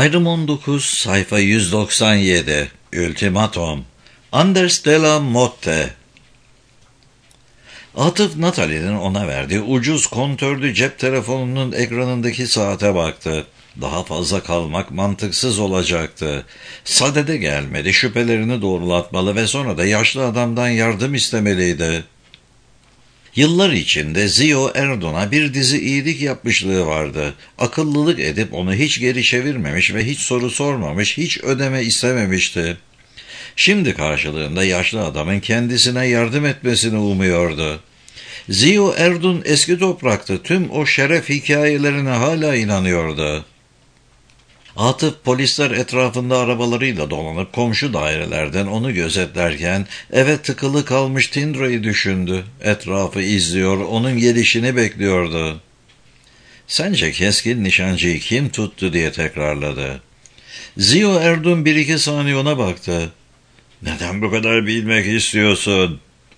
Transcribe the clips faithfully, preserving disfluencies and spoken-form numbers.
Ayrım on dokuz, sayfa yüz doksan yedi. Ultimatum. Anders de la Motte. Atıf Natalie'nin ona verdiği ucuz kontörlü cep telefonunun ekranındaki saate baktı. Daha fazla kalmak mantıksız olacaktı. Sadede gelmedi, şüphelerini doğrulatmalı ve sonra da yaşlı adamdan yardım istemeliydi. Yıllar içinde Zio Erdon'a bir dizi iyilik yapmışlığı vardı. Akıllılık edip onu hiç geri çevirmemiş ve hiç soru sormamış, hiç ödeme istememişti. Şimdi karşılığında yaşlı adamın kendisine yardım etmesini umuyordu. Zio Erdon eski topraktı. Tüm o şeref hikayelerine hala inanıyordu. Atıf polisler etrafında arabalarıyla dolanıp komşu dairelerden onu gözetlerken eve tıkılı kalmış Tindra'yı düşündü. Etrafı izliyor, onun gelişini bekliyordu. Sence keskin nişancıyı kim tuttu diye tekrarladı. Zio Erdon bir iki saniye ona baktı. Neden bu kadar bilmek istiyorsun?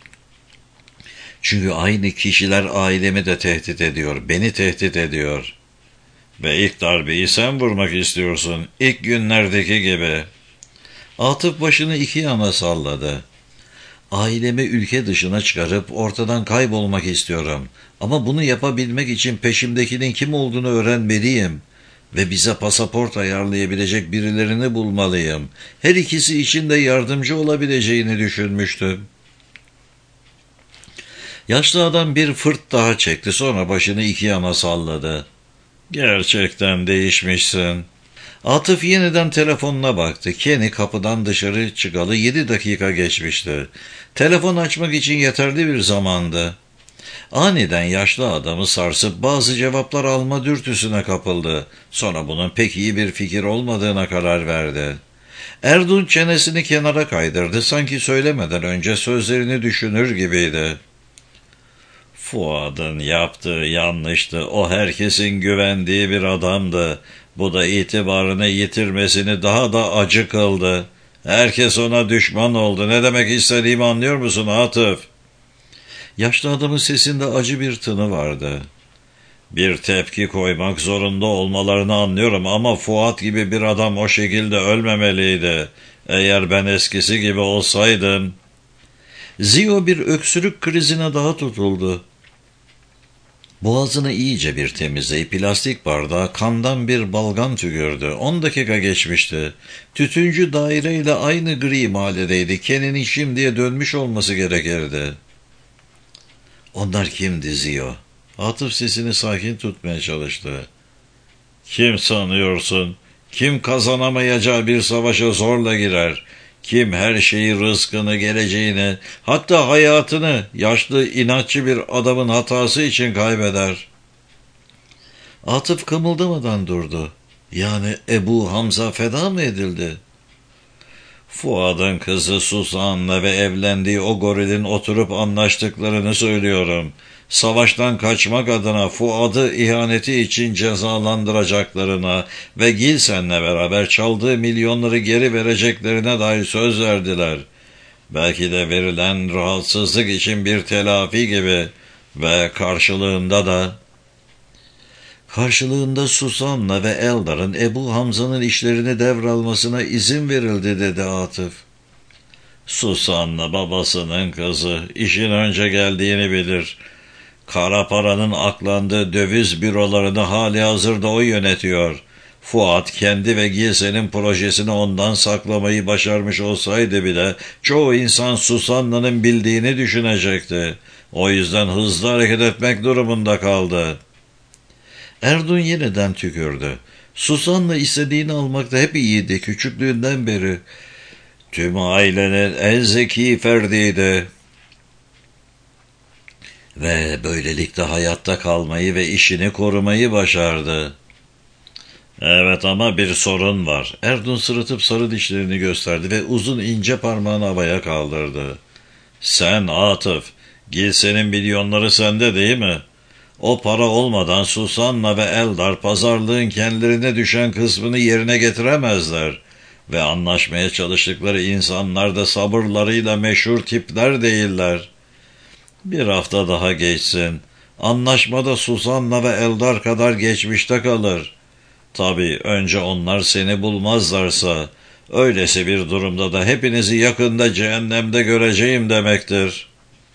Çünkü aynı kişiler ailemi de tehdit ediyor, beni tehdit ediyor. Ve ilk darbeyi sen vurmak istiyorsun, ilk günlerdeki gibi. Atıf başını iki yana salladı. Ailemi ülke dışına çıkarıp ortadan kaybolmak istiyorum. Ama bunu yapabilmek için peşimdekinin kim olduğunu öğrenmeliyim. Ve bize pasaport ayarlayabilecek birilerini bulmalıyım. Her ikisi için de yardımcı olabileceğini düşünmüştüm. Yaşlı adam bir fırt daha çekti, sonra başını iki yana salladı. Gerçekten değişmişsin. Atıf yeniden telefonuna baktı. Kenny kapıdan dışarı çıkalı yedi dakika geçmişti. Telefon açmak için yeterli bir zamandı. Aniden yaşlı adamı sarsıp bazı cevaplar alma dürtüsüne kapıldı. Sonra bunun pek iyi bir fikir olmadığına karar verdi. Erdun çenesini kenara kaydırdı. Sanki söylemeden önce sözlerini düşünür gibiydi. Fuad'ın yaptığı yanlıştı. O herkesin güvendiği bir adamdı. Bu da itibarını yitirmesini daha da acı kıldı. Herkes ona düşman oldu. Ne demek istediğimi anlıyor musun Atıf? Yaşlı adamın sesinde acı bir tını vardı. Bir tepki koymak zorunda olmalarını anlıyorum ama Fuat gibi bir adam o şekilde ölmemeliydi. Eğer ben eskisi gibi olsaydım... Zio bir öksürük krizine daha tutuldu. Boğazını iyice bir temizleyip plastik bardağa kandan bir balgam tükürdü. On dakika geçmişti. Tütüncü daireyle aynı gri mahalledeydi. Kenny'nin şimdiye dönmüş olması gerekirdi. Onlar kimdi Zio? Atıf sesini sakin tutmaya çalıştı. Kim sanıyorsun? Kim kazanamayacağı bir savaşa zorla girer? Kim her şeyi, rızkını, geleceğini, hatta hayatını yaşlı, inatçı bir adamın hatası için kaybeder? Atıf kımıldamadan durdu. Yani Ebu Hamza feda mı edildi? Fuad'ın kızı Suzan'la ve evlendiği o gorilin oturup anlaştıklarını söylüyorum. Savaştan kaçmak adına Fuad'ı ihaneti için cezalandıracaklarına ve Gilsen'le beraber çaldığı milyonları geri vereceklerine dair söz verdiler. Belki de verilen rahatsızlık için bir telafi gibi ve karşılığında da... Karşılığında Susan'la ve Eldar'ın Ebu Hamza'nın işlerini devralmasına izin verildi dedi Atıf. Susan'la babasının kızı işin önce geldiğini bilir. Kara paranın aklandığı döviz bürolarını hali hazırda o yönetiyor. Fuat kendi ve Gilsen'in projesini ondan saklamayı başarmış olsaydı bile çoğu insan Susan'ın bildiğini düşünecekti. O yüzden hızlı hareket etmek durumunda kaldı. Erdun yeniden tükürdü. Susan'la istediğini almakta hep iyiydi küçüklüğünden beri. Tüm ailenin en zeki ferdiydi. Ve böylelikle hayatta kalmayı ve işini korumayı başardı. Evet ama bir sorun var. Erdun sırıtıp sarı dişlerini gösterdi ve uzun ince parmağını havaya kaldırdı. Sen Atıf, Gilsen'in milyonları sende değil mi? O para olmadan Susan'la ve Eldar pazarlığın kendilerine düşen kısmını yerine getiremezler. Ve anlaşmaya çalıştıkları insanlar da sabırlarıyla meşhur tipler değiller. Bir hafta daha geçsin. Anlaşmada Susan'la ve Eldar kadar geçmişte kalır. Tabii önce onlar seni bulmazlarsa, öylesi bir durumda da hepinizi yakında cehennemde göreceğim demektir.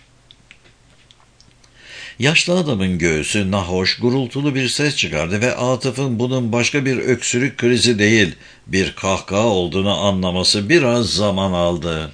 Yaşlı adamın göğsü nahoş, gurultulu bir ses çıkardı ve Atıf'ın bunun başka bir öksürük krizi değil, bir kahkaha olduğunu anlaması biraz zaman aldı.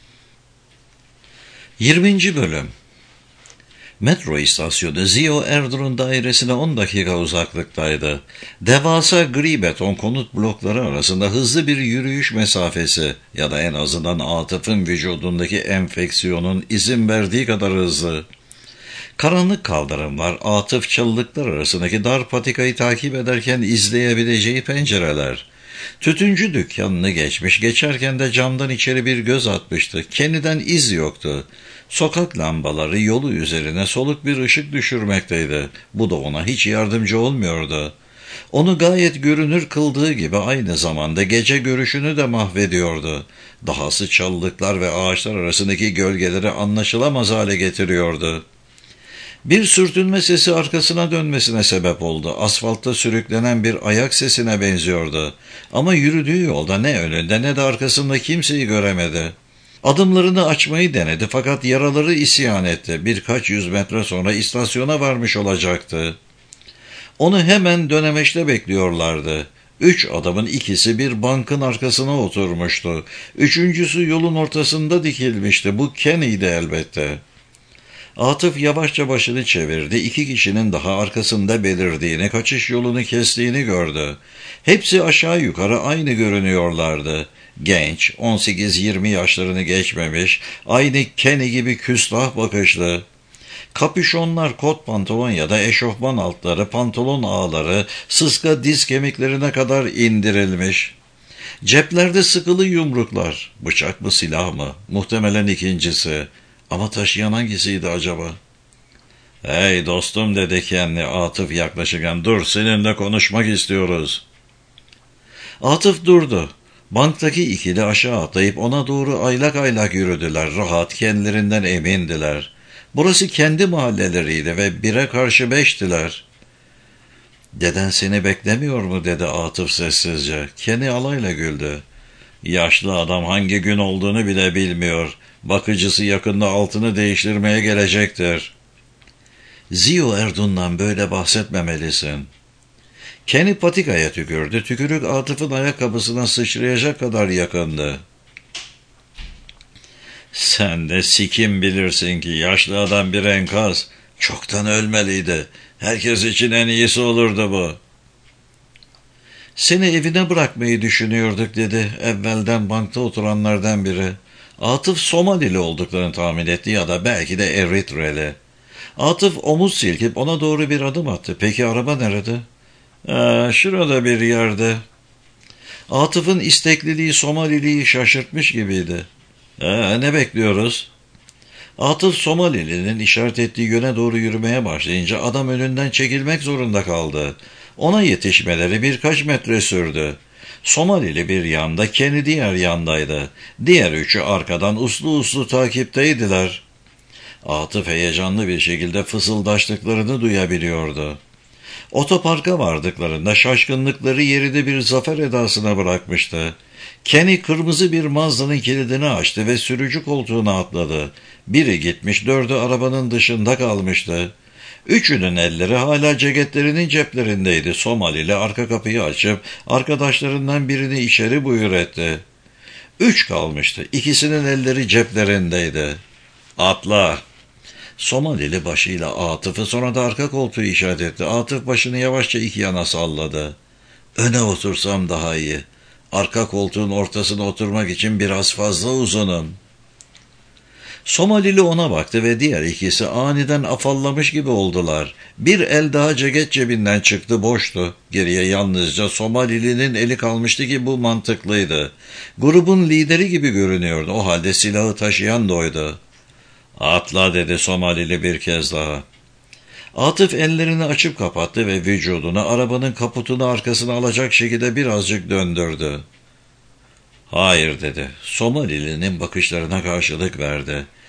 yirminci Bölüm. Metro istasyonu Zio Erdur'un dairesine on dakika uzaklıktaydı. Devasa gri beton konut blokları arasında hızlı bir yürüyüş mesafesi ya da en azından Atıf'ın vücudundaki enfeksiyonun izin verdiği kadar hızlı. Karanlık kaldırımlar, Atıf çalılıklar arasındaki dar patikayı takip ederken izleyebileceği pencereler. Tütüncü dükkanını geçmiş, geçerken de camdan içeri bir göz atmıştı. Kenny'den iz yoktu. Sokak lambaları yolu üzerine soluk bir ışık düşürmekteydi. Bu da ona hiç yardımcı olmuyordu. Onu gayet görünür kıldığı gibi aynı zamanda gece görüşünü de mahvediyordu. Dahası çalılıklar ve ağaçlar arasındaki gölgeleri anlaşılamaz hale getiriyordu. Bir sürtünme sesi arkasına dönmesine sebep oldu. Asfaltta sürüklenen bir ayak sesine benziyordu. Ama yürüdüğü yolda ne önünde ne de arkasında kimseyi göremedi. Adımlarını açmayı denedi fakat yaraları isyan etti. Birkaç yüz metre sonra istasyona varmış olacaktı. Onu hemen dönemeçte bekliyorlardı. Üç adamın ikisi bir bankın arkasına oturmuştu. Üçüncüsü yolun ortasında dikilmişti. Bu Kenny'di elbette. Atıf yavaşça başını çevirdi. İki kişinin daha arkasında belirdiğini, kaçış yolunu kestiğini gördü. Hepsi aşağı yukarı aynı görünüyorlardı. Genç, on sekiz yirmi yaşlarını geçmemiş, aynı Kenny gibi küstah bakışlı. Kapüşonlar, kot pantolon ya da eşofman altları, pantolon ağları, sıska diz kemiklerine kadar indirilmiş. Ceplerde sıkılı yumruklar. Bıçak mı, silah mı? Muhtemelen ikincisi. Ama taşıyan hangisiydi acaba? "Hey dostum," dedi kendi Atıf yaklaşırken, "dur, seninle konuşmak istiyoruz." Atıf durdu. Banktaki ikili aşağı atlayıp ona doğru aylak aylak yürüdüler. Rahat, kendilerinden emindiler. Burası kendi mahalleleriydi ve bire karşı beştiler. "Deden seni beklemiyor mu?" dedi Atıf sessizce. Kenny alayla güldü. "Yaşlı adam hangi gün olduğunu bile bilmiyor. Bakıcısı yakında altını değiştirmeye gelecektir." "Zio Erdun'dan böyle bahsetmemelisin." Kenny patikaya tükürdü. Tükürük Atıf'ın ayakkabısına sıçrayacak kadar yakındı. "Sen de sikim bilirsin ki yaşlı adam bir enkaz. Çoktan ölmeliydi. Herkes için en iyisi olurdu bu." "Seni evine bırakmayı düşünüyorduk," dedi evvelden bankta oturanlardan biri. Atıf Somalili olduklarını tahmin etti ya da belki de Eritreli. Atıf omuz silkip ona doğru bir adım attı. "Peki araba nerede?" Ee, "Şurada bir yerde." Atıf'ın istekliliği Somalili'yi şaşırtmış gibiydi. Ee, "Ne bekliyoruz?" Atıf Somalili'nin işaret ettiği yöne doğru yürümeye başlayınca adam önünden çekilmek zorunda kaldı. Ona yetişmeleri birkaç metre sürdü. Somalili bir yanda, Kenny diğer yandaydı. Diğer üçü arkadan uslu uslu takipteydiler. Atıf heyecanlı bir şekilde fısıldaştıklarını duyabiliyordu. Otoparka vardıklarında şaşkınlıkları yerinde bir zafer edasına bırakmıştı. Kenny kırmızı bir Mazda'nın kilidini açtı ve sürücü koltuğuna atladı. Biri gitmiş, dördü arabanın dışında kalmıştı. Üçünün elleri hala ceketlerinin ceplerindeydi. Somalili arka kapıyı açıp arkadaşlarından birini içeri buyur etti. Üç kalmıştı. İkisinin elleri ceplerindeydi. "Atla." Somalili başıyla Atıf'ı, sonra da arka koltuğu işaret etti. Atıf başını yavaşça iki yana salladı. "Öne otursam daha iyi. Arka koltuğun ortasına oturmak için biraz fazla uzunum." Somalili ona baktı ve diğer ikisi aniden afallamış gibi oldular. Bir el daha ceket cebinden çıktı, boştu. Geriye yalnızca Somalili'nin eli kalmıştı ki bu mantıklıydı. Grubun lideri gibi görünüyordu. O halde silahı taşıyan da oydu. "Atla," dedi Somalili bir kez daha. Atıf ellerini açıp kapattı ve vücudunu arabanın kaputunu arkasına alacak şekilde birazcık döndürdü. "Hayır," dedi. Somalili'nin bakışlarına karşılık verdi.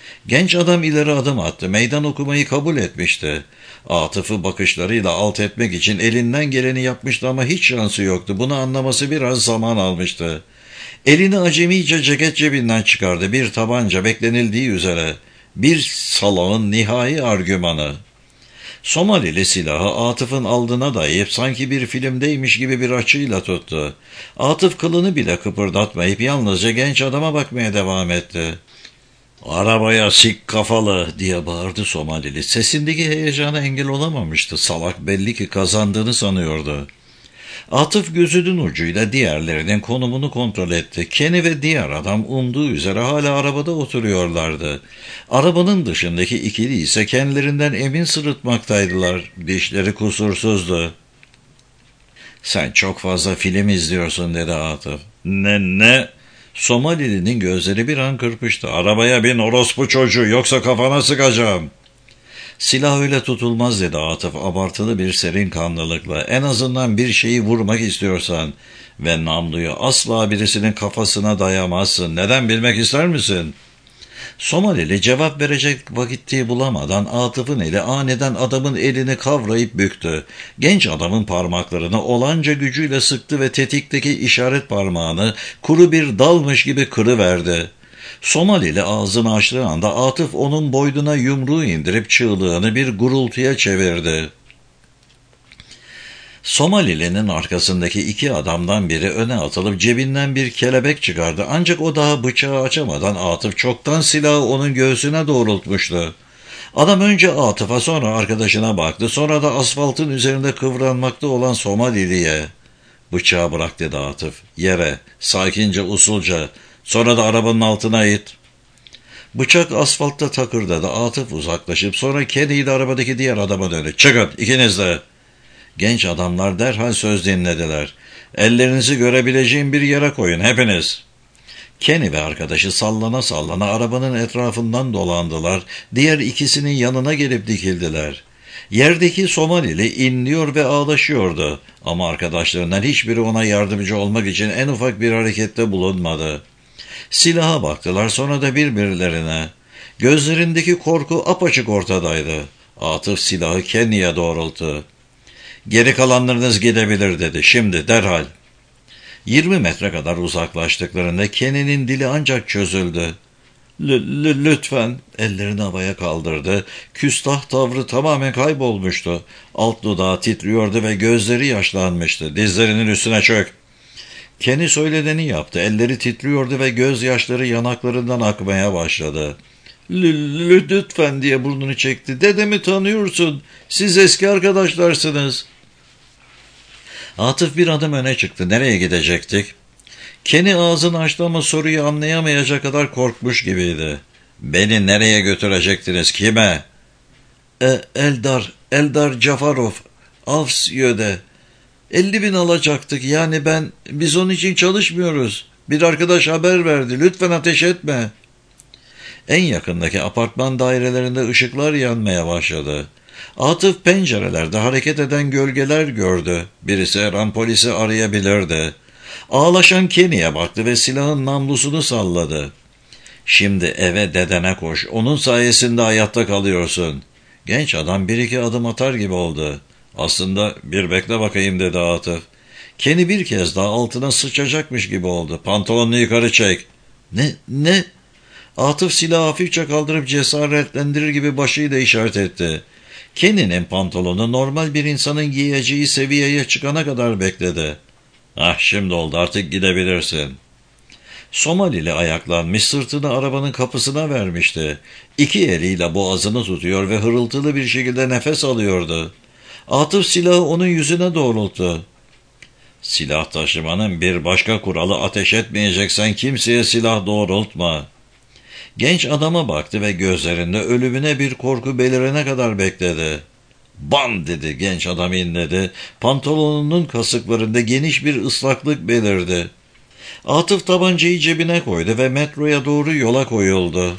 Genç adam ileri adım attı. Meydan okumayı kabul etmişti. Atıf'ı bakışlarıyla alt etmek için elinden geleni yapmıştı ama hiç şansı yoktu. Bunu anlaması biraz zaman almıştı. Elini acemice ceket cebinden çıkardı. Bir tabanca, beklenildiği üzere. Bir salağın nihai argümanı. Somalili silahı Atıf'ın aldığına dayayıp sanki bir filmdeymiş gibi bir açıyla tuttu. Atıf kılını bile kıpırdatmayıp yalnızca genç adama bakmaya devam etti. "Arabaya sik kafalı!" diye bağırdı Somalili. Sesindeki heyecana engel olamamıştı. Salak belli ki kazandığını sanıyordu. Atıf gözünün ucuyla diğerlerinin konumunu kontrol etti. Kenny ve diğer adam umduğu üzere hala arabada oturuyorlardı. Arabanın dışındaki ikili ise kendilerinden emin sırıtmaktaydılar. Dişleri kusursuzdu. "Sen çok fazla film izliyorsun," dedi Atıf. "Ne ne?" Somalili'nin gözleri bir an kırpıştı. "Arabaya bin orospu çocuğu, yoksa kafana sıkacağım." "Silah öyle tutulmaz," dedi Atıf abartılı bir serin kanlılıkla. "En azından bir şeyi vurmak istiyorsan ve namluyu asla birisinin kafasına dayamazsın. Neden bilmek ister misin?" Somalili cevap verecek vakiti bulamadan Atıf'ın eli aniden adamın elini kavrayıp büktü. Genç adamın parmaklarını olanca gücüyle sıktı ve tetikteki işaret parmağını kuru bir dalmış gibi kırıverdi. Somalili ağzını açtığı anda Atıf onun boynuna yumruğu indirip çığlığını bir gurultuya çevirdi. Somalili'nin arkasındaki iki adamdan biri öne atılıp cebinden bir kelebek çıkardı. Ancak o daha bıçağı açamadan Atıf çoktan silahı onun göğsüne doğrultmuştu. Adam önce Atıf'a, sonra arkadaşına baktı. Sonra da asfaltın üzerinde kıvranmakta olan Somalili'ye. "Bıçağı bırak," dedi Atıf. "Yere, sakince, usulca. Sonra da arabanın altına it." Bıçak asfaltta takırdadı. Atıf uzaklaşıp sonra Kenny ile arabadaki diğer adama döndü. "Çıkın, ikiniz de." Genç adamlar derhal söz dinlediler. "Ellerinizi görebileceğim bir yere koyun hepiniz." Kenny ve arkadaşı sallana sallana arabanın etrafından dolandılar. Diğer ikisinin yanına gelip dikildiler. Yerdeki Somalili inliyor ve ağlaşıyordu. Ama arkadaşlarından hiçbiri ona yardımcı olmak için en ufak bir harekette bulunmadı. Silaha baktılar, sonra da birbirlerine. Gözlerindeki korku apaçık ortadaydı. Atıf silahı Kenny'ye doğrulttu. "Geri kalanlarınız gidebilir," dedi. "Şimdi, derhal." Yirmi metre kadar uzaklaştıklarında Kenny'nin dili ancak çözüldü. L- lütfen ellerini havaya kaldırdı. Küstah tavrı tamamen kaybolmuştu. Alt dudağı titriyordu ve gözleri yaşlanmıştı. "Dizlerinin üstüne çök." Kenny söyleneni yaptı. Elleri titriyordu ve gözyaşları yanaklarından akmaya başladı. L- lütfen diye burnunu çekti. "Dedemi tanıyorsun. Siz eski arkadaşlarsınız." Atıf bir adım öne çıktı. "Nereye gidecektik?" Kenny ağzını açtı ama soruyu anlayamayacak kadar korkmuş gibiydi. "Beni nereye götürecektiniz? Kime?" E, Eldar, Eldar Cafarov, Avsyö'de. elli bin alacaktık. Yani ben, biz onun için çalışmıyoruz. Bir arkadaş haber verdi. Lütfen ateş etme." En yakındaki apartman dairelerinde ışıklar yanmaya başladı. Atıf pencerelerde hareket eden gölgeler gördü. Birisi her an polisi arayabilirdi. Ağlaşan Kenny'e baktı ve silahın namlusunu salladı. "Şimdi eve dedene koş. Onun sayesinde hayatta kalıyorsun." Genç adam bir iki adım atar gibi oldu. "Aslında bir bekle bakayım," dedi Atıf. Kenny bir kez daha altına sıçacakmış gibi oldu. "Pantolonunu yukarı çek." "Ne? Ne?" Atıf silahı hafifçe kaldırıp cesaretlendirir gibi başıyla işaret etti. Kenny'nin pantolonu normal bir insanın giyeceği seviyeye çıkana kadar bekledi. "Ah, şimdi oldu, artık gidebilirsin." Somalili ayaklanmış, sırtını arabanın kapısına vermişti. İki eliyle boğazını tutuyor ve hırıltılı bir şekilde nefes alıyordu. Atıf silahı onun yüzüne doğrulttu. "Silah taşımanın bir başka kuralı, ateş etmeyeceksen kimseye silah doğrultma." Genç adama baktı ve gözlerinde ölümüne bir korku belirene kadar bekledi. "Bam!" dedi. Genç adam inledi. Pantolonunun kasıklarında geniş bir ıslaklık belirdi. Atıf tabancayı cebine koydu ve metroya doğru yola koyuldu.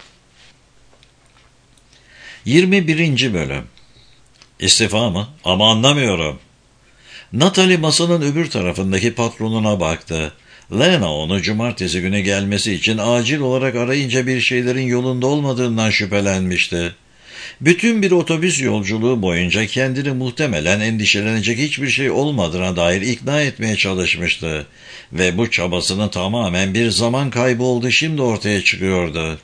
yirmi birinci Bölüm. "İstifa mı? Ama anlamıyorum." Natalie masanın öbür tarafındaki patronuna baktı. Lena onu cumartesi günü gelmesi için acil olarak arayınca bir şeylerin yolunda olmadığından şüphelenmişti. Bütün bir otobüs yolculuğu boyunca kendini muhtemelen endişelenecek hiçbir şey olmadığına dair ikna etmeye çalışmıştı. Ve bu çabasının tamamen bir zaman kaybı olduğu şimdi ortaya çıkıyordu.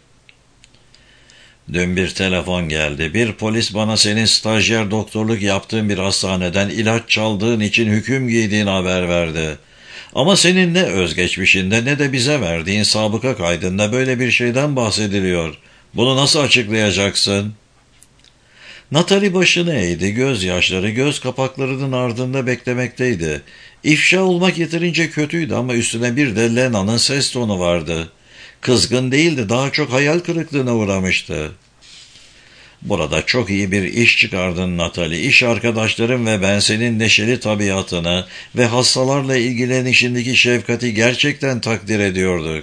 Dün bir telefon geldi. Bir polis bana senin stajyer doktorluk yaptığın bir hastaneden ilaç çaldığın için hüküm giydiğini haber verdi. Ama senin ne özgeçmişinde ne de bize verdiğin sabıka kaydında böyle bir şeyden bahsediliyor. Bunu nasıl açıklayacaksın? Natalie başını eğdi, gözyaşları göz kapaklarının ardında beklemekteydi. İfşa olmak yeterince kötüydü ama üstüne bir de Lena'nın ses tonu vardı. Kızgın değildi, daha çok hayal kırıklığına uğramıştı. Burada çok iyi bir iş çıkardın Natalie. İş arkadaşlarım ve ben senin neşeli tabiatını ve hastalarla ilgilenişindeki şefkati gerçekten takdir ediyorduk.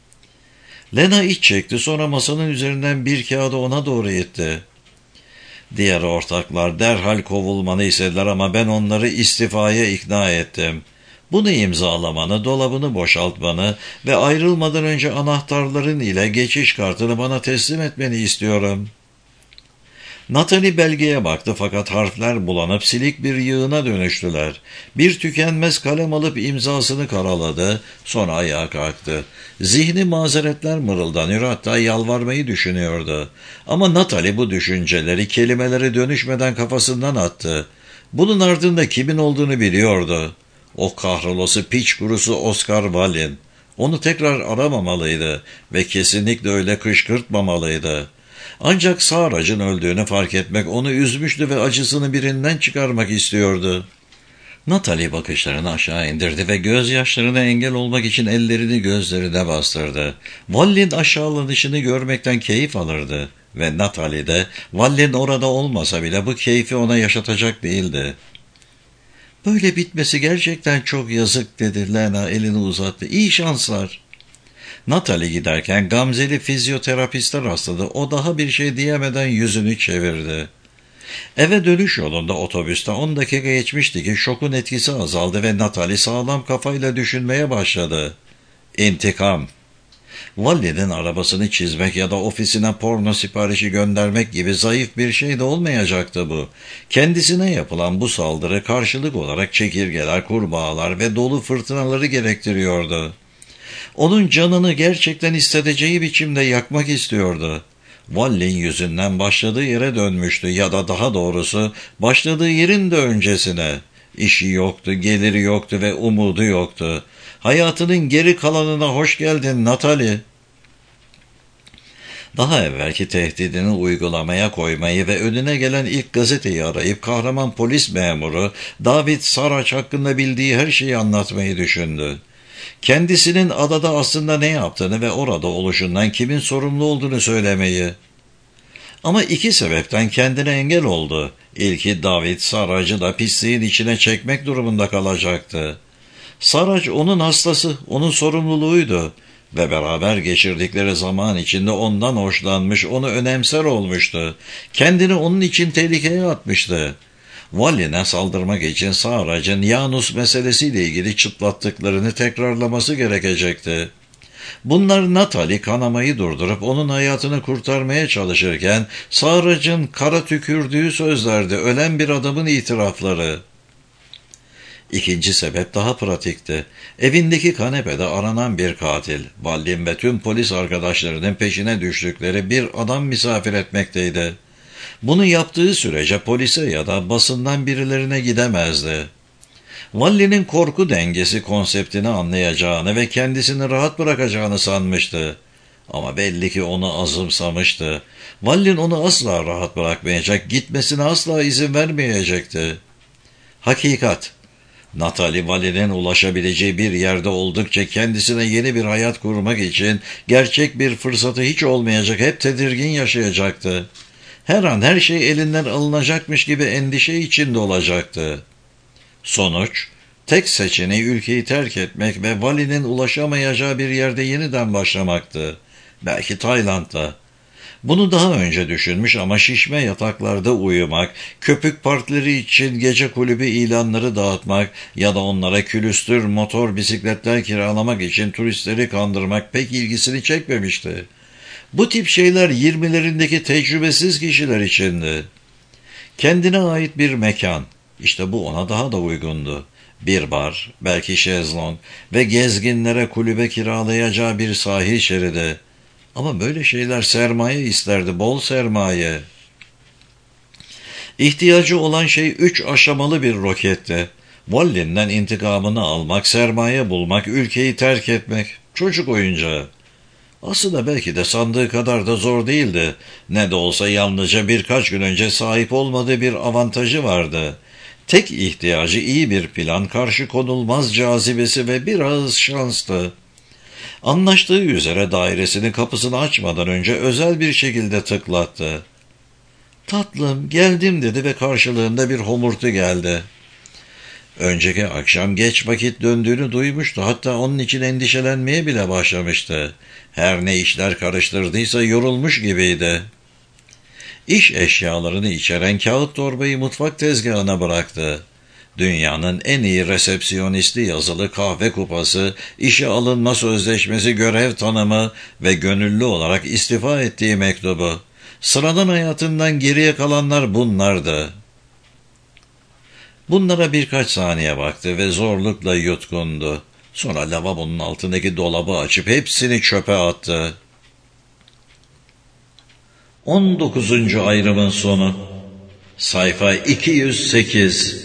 Lena iç çekti, sonra masanın üzerinden bir kağıdı ona doğru itti. Diğer ortaklar derhal kovulmanı istediler ama ben onları istifaya ikna ettim. Bunu imzalamanı, dolabını boşaltmanı ve ayrılmadan önce anahtarların ile geçiş kartını bana teslim etmeni istiyorum. Natalie belgeye baktı fakat harfler bulanıp silik bir yığına dönüştüler. Bir tükenmez kalem alıp imzasını karaladı, sonra ayağa kalktı. Zihni mazeretler mırıldanıyor, hatta yalvarmayı düşünüyordu. Ama Natalie bu düşünceleri kelimelere dönüşmeden kafasından attı. Bunun ardında kimin olduğunu biliyordu. O kahrolası piç kurusu Oscar Wallin. Onu tekrar aramamalıydı ve kesinlikle öyle kışkırtmamalıydı. Ancak Sarac'ın öldüğünü fark etmek onu üzmüştü ve acısını birinden çıkarmak istiyordu. Natalie bakışlarını aşağı indirdi ve gözyaşlarına engel olmak için ellerini gözlerine bastırdı. Wallin aşağılanışını görmekten keyif alırdı ve Natalie de Wallin orada olmasa bile bu keyfi ona yaşatacak değildi. "Böyle bitmesi gerçekten çok yazık," dedi Lena elini uzattı. "İyi şanslar." Natalie giderken gamzeli fizyoterapiste rastladı. O daha bir şey diyemeden yüzünü çevirdi. Eve dönüş yolunda otobüste on dakika geçmişti ki şokun etkisi azaldı ve Natalie sağlam kafayla düşünmeye başladı. İntikam. Wallin'in arabasını çizmek ya da ofisine porno siparişi göndermek gibi zayıf bir şey de olmayacaktı bu. Kendisine yapılan bu saldırı karşılık olarak çekirgeler, kurbağalar ve dolu fırtınaları gerektiriyordu. Onun canını gerçekten isteyeceği biçimde yakmak istiyordu. Wallin yüzünden başladığı yere dönmüştü ya da daha doğrusu başladığı yerin de öncesine. İşi yoktu, geliri yoktu ve umudu yoktu. Hayatının geri kalanına hoş geldin Natalie. Daha evvelki tehdidini uygulamaya koymayı ve önüne gelen ilk gazeteyi arayıp kahraman polis memuru David Saraç hakkında bildiği her şeyi anlatmayı düşündü. Kendisinin adada aslında ne yaptığını ve orada oluşundan kimin sorumlu olduğunu söylemeyi. Ama iki sebepten kendine engel oldu. İlki David Sarac'ı da pisliğin içine çekmek durumunda kalacaktı. Sarac onun hastası, onun sorumluluğuydu ve beraber geçirdikleri zaman içinde ondan hoşlanmış, onu önemser olmuştu. Kendini onun için tehlikeye atmıştı. Wallin'e saldırmak için Sarac'ın Janus meselesiyle ilgili çıtlattıklarını tekrarlaması gerekecekti. Bunlar Natalie kanamayı durdurup onun hayatını kurtarmaya çalışırken Sarac'ın kara tükürdüğü sözlerdi, ölen bir adamın itirafları. İkinci sebep daha pratikti. Evindeki kanepede aranan bir katil. Wallin ve tüm polis arkadaşlarının peşine düştükleri bir adam misafir etmekteydi. Bunu yaptığı sürece polise ya da basından birilerine gidemezdi. Wallin'in korku dengesi konseptini anlayacağını ve kendisini rahat bırakacağını sanmıştı. Ama belli ki onu azımsamıştı. Wallin onu asla rahat bırakmayacak, gitmesine asla izin vermeyecekti. Hakikat. Natalie Wallin'in ulaşabileceği bir yerde oldukça kendisine yeni bir hayat kurmak için gerçek bir fırsatı hiç olmayacak, hep tedirgin yaşayacaktı. Her an her şey elinden alınacakmış gibi endişe içinde olacaktı. Sonuç, tek seçeneği ülkeyi terk etmek ve Wallin'in ulaşamayacağı bir yerde yeniden başlamaktı. Belki Tayland'da. Bunu daha önce düşünmüş ama şişme yataklarda uyumak, köpük partileri için gece kulübü ilanları dağıtmak ya da onlara külüstür motor bisikletler kiralamak için turistleri kandırmak pek ilgisini çekmemişti. Bu tip şeyler yirmilerindeki tecrübesiz kişiler içindi. Kendine ait bir mekan, işte bu ona daha da uygundu. Bir bar, belki şezlong ve gezginlere kulübe kiralayacağı bir sahil şeridi. Ama böyle şeyler sermaye isterdi, bol sermaye. İhtiyacı olan şey üç aşamalı bir roketti. Wallin'den intikamını almak, sermaye bulmak, ülkeyi terk etmek. Çocuk oyuncağı. Aslında belki de sandığı kadar da zor değildi. Ne de olsa yalnızca birkaç gün önce sahip olmadığı bir avantajı vardı. Tek ihtiyacı iyi bir plan, karşı konulmaz cazibesi ve biraz şanstı. Anlaştığı üzere dairesinin kapısını açmadan önce özel bir şekilde tıklattı. "Tatlım, geldim" dedi ve karşılığında bir homurtu geldi. Önceki akşam geç vakit döndüğünü duymuştu. Hatta onun için endişelenmeye bile başlamıştı. Her ne işler karıştırdıysa yorulmuş gibiydi. İş eşyalarını içeren kağıt torbayı mutfak tezgahına bıraktı. Dünyanın en iyi resepsiyonisti yazılı kahve kupası, işe alınma sözleşmesi, görev tanımı ve gönüllü olarak istifa ettiği mektubu. Sıradan hayatından geriye kalanlar bunlardı. Bunlara birkaç saniye baktı ve zorlukla yutkundu. Sonra lavabonun altındaki dolabı açıp hepsini çöpe attı. on dokuzuncu ayrımın sonu. Sayfa iki yüz sekiz.